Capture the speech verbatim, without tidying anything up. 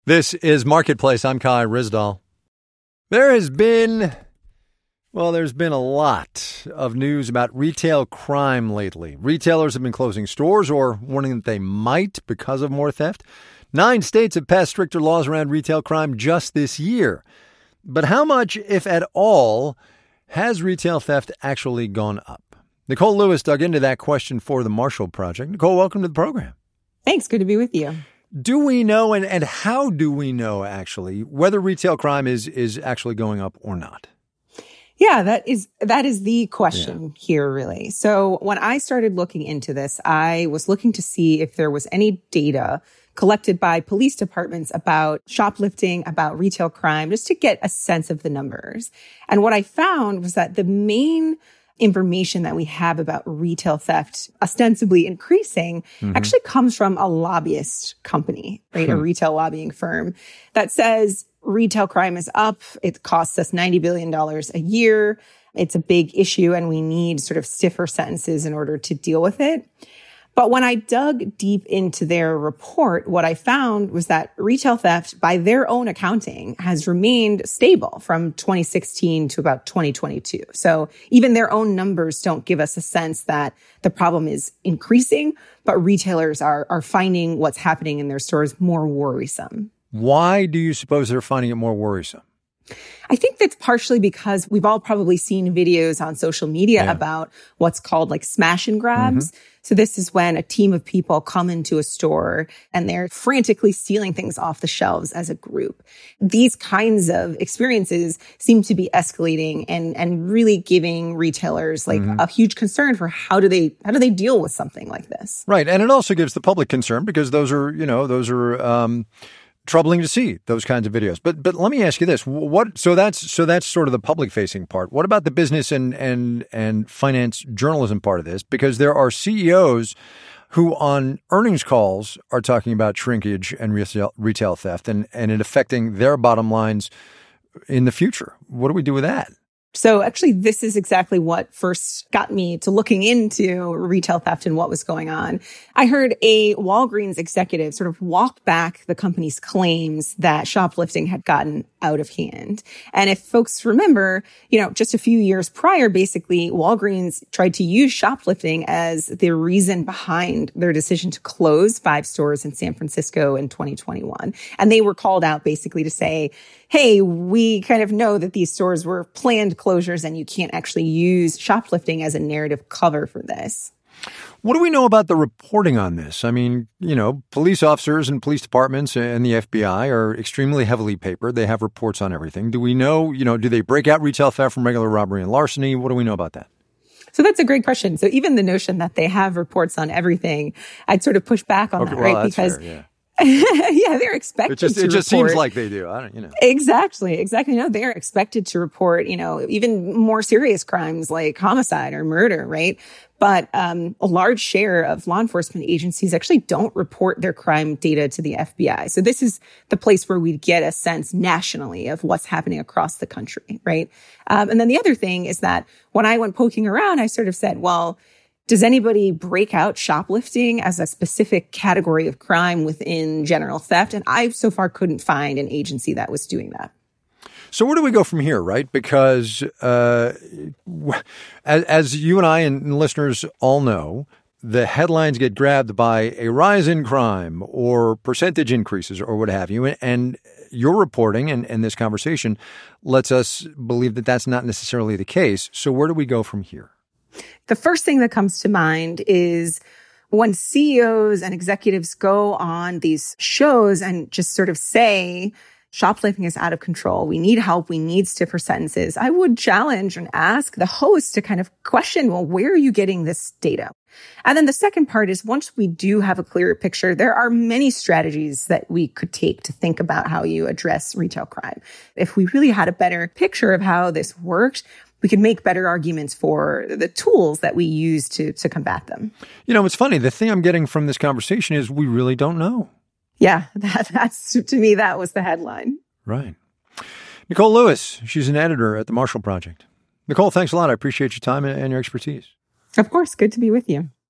This is Marketplace. I'm Kai Ryssdal. There has been, well, there's been a lot of news about retail crime lately. Retailers have been closing stores or warning that they might because of more theft. Nine states have passed stricter laws around retail crime just this year. But how much, if at all, has retail theft actually gone up? Nicole Lewis dug into that question for the Marshall Project. Nicole, welcome to the program. Thanks. Good to be with you. Do we know, and, and how do we know, actually, whether retail crime is is actually going up or not? Yeah, that is that is the question yeah. here, really. So when I started looking into this, I was looking to see if there was any data collected by police departments about shoplifting, about retail crime, just to get a sense of the numbers. And what I found was that the main information that we have about retail theft ostensibly increasing mm-hmm. actually comes from a lobbyist company, right? Hmm. A retail lobbying firm that says retail crime is up. It costs us ninety billion dollars a year. It's a big issue and we need sort of stiffer sentences in order to deal with it. But when I dug deep into their report, what I found was that retail theft, by their own accounting, has remained stable from twenty sixteen to about twenty twenty-two. So even their own numbers don't give us a sense that the problem is increasing, but retailers are, are finding what's happening in their stores more worrisome. Why do you suppose they're finding it more worrisome? I think that's partially because we've all probably seen videos on social media yeah. about what's called like smash and grabs. Mm-hmm. So this is when a team of people come into a store and they're frantically stealing things off the shelves as a group. These kinds of experiences seem to be escalating and, and really giving retailers like mm-hmm. a huge concern for how do they, how do they deal with something like this? Right. And it also gives the public concern because those are, you know, those are, um, troubling to see those kinds of videos. But but let me ask you this. What so that's so that's sort of the public facing part. What about the business and and and finance journalism part of this? Because there are C E Os who on earnings calls are talking about shrinkage and retail, retail theft and, and it affecting their bottom lines in the future. What do we do with that? So actually, this is exactly what first got me to looking into retail theft and what was going on. I heard a Walgreens executive sort of walk back the company's claims that shoplifting had gotten out of hand. And if folks remember, you know, just a few years prior, basically, Walgreens tried to use shoplifting as the reason behind their decision to close five stores in San Francisco in twenty twenty-one. And they were called out basically to say, hey, we kind of know that these stores were planned closures and you can't actually use shoplifting as a narrative cover for this. What do we know about the reporting on this? I mean, you know, police officers and police departments and the F B I are extremely heavily papered. They have reports on everything. Do we know, you know, do they break out retail theft from regular robbery and larceny? What do we know about that? So that's a great question. So even the notion that they have reports on everything, I'd sort of push back on okay, that, well, right? That's because fair, yeah. yeah, they're expected it just, to It just report. seems like they do. I don't, you know. Exactly, exactly. No, they're expected to report, you know, even more serious crimes like homicide or murder, right? But um, a large share of law enforcement agencies actually don't report their crime data to the F B I. So this is the place where we get a sense nationally of what's happening across the country, right? Um, and then the other thing is that when I went poking around, I sort of said, well, does anybody break out shoplifting as a specific category of crime within general theft? And I so far couldn't find an agency that was doing that. So where do we go from here, right? Because uh, as, as you and I and listeners all know, the headlines get grabbed by a rise in crime or percentage increases or what have you. And your reporting and, and this conversation lets us believe that that's not necessarily the case. So where do we go from here? The first thing that comes to mind is when C E Os and executives go on these shows and just sort of say, shoplifting is out of control. We need help. We need stiffer sentences. I would challenge and ask the host to kind of question, well, where are you getting this data? And then the second part is once we do have a clearer picture, there are many strategies that we could take to think about how you address retail crime. If we really had a better picture of how this worked, we could make better arguments for the tools that we use to, to combat them. You know, it's funny. The thing I'm getting from this conversation is we really don't know. Yeah, that, that's, to me, that was the headline. Right. Nicole Lewis, she's an editor at the Marshall Project. Nicole, thanks a lot. I appreciate your time and your expertise. Of course. Good to be with you.